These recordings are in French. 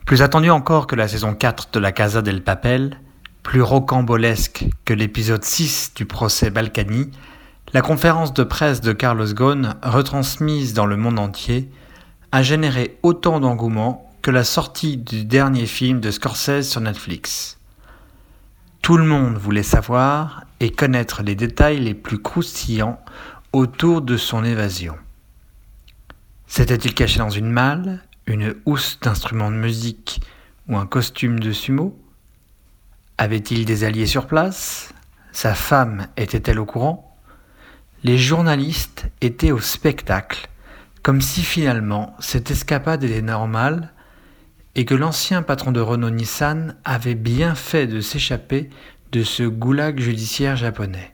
Plus attendu encore que la saison 4 de La Casa del Papel, plus rocambolesque que l'épisode 6 du procès Balkany, la conférence de presse de Carlos Ghosn, retransmise dans le monde entier, a généré autant d'engouement que la sortie du dernier film de Scorsese sur Netflix. Tout le monde voulait savoir et connaître les détails les plus croustillants autour de son évasion. S'était-il caché dans une malle, une housse d'instruments de musique ou un costume de sumo ? Avait-il des alliés sur place ? Sa femme était-elle au courant ? Les journalistes étaient au spectacle, comme si finalement cette escapade était normale et que l'ancien patron de Renault-Nissan avait bien fait de s'échapper de ce goulag judiciaire japonais.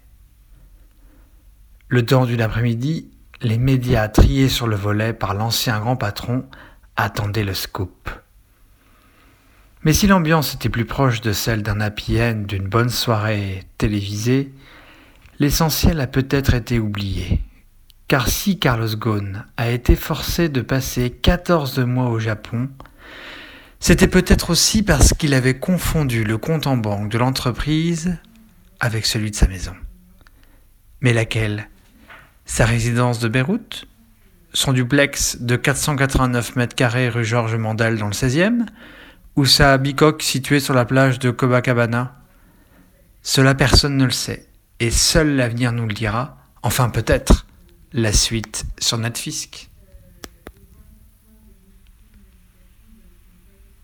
Le temps d'une après-midi, les médias triés sur le volet par l'ancien grand patron attendaient le scoop. Mais si l'ambiance était plus proche de celle d'un happy end d'une bonne soirée télévisée, l'essentiel a peut-être été oublié. Car si Carlos Ghosn a été forcé de passer 14 mois au Japon, c'était peut-être aussi parce qu'il avait confondu le compte en banque de l'entreprise avec celui de sa maison. Mais laquelle ? Sa résidence de Beyrouth ? Son duplex de 489 mètres carrés rue Georges Mandel dans le 16e ? Ou sa bicoque située sur la plage de Copacabana ? Cela personne ne le sait, et seul l'avenir nous le dira, enfin peut-être, la suite sur Netflix.